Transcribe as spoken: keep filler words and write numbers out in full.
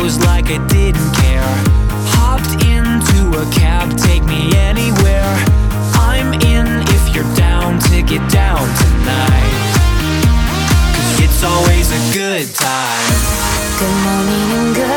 clothes like I didn't care. Hopped into a cab, take me anywhere. I'm in if you're down to get down tonight, 'cause it's always a good time. Good morning and good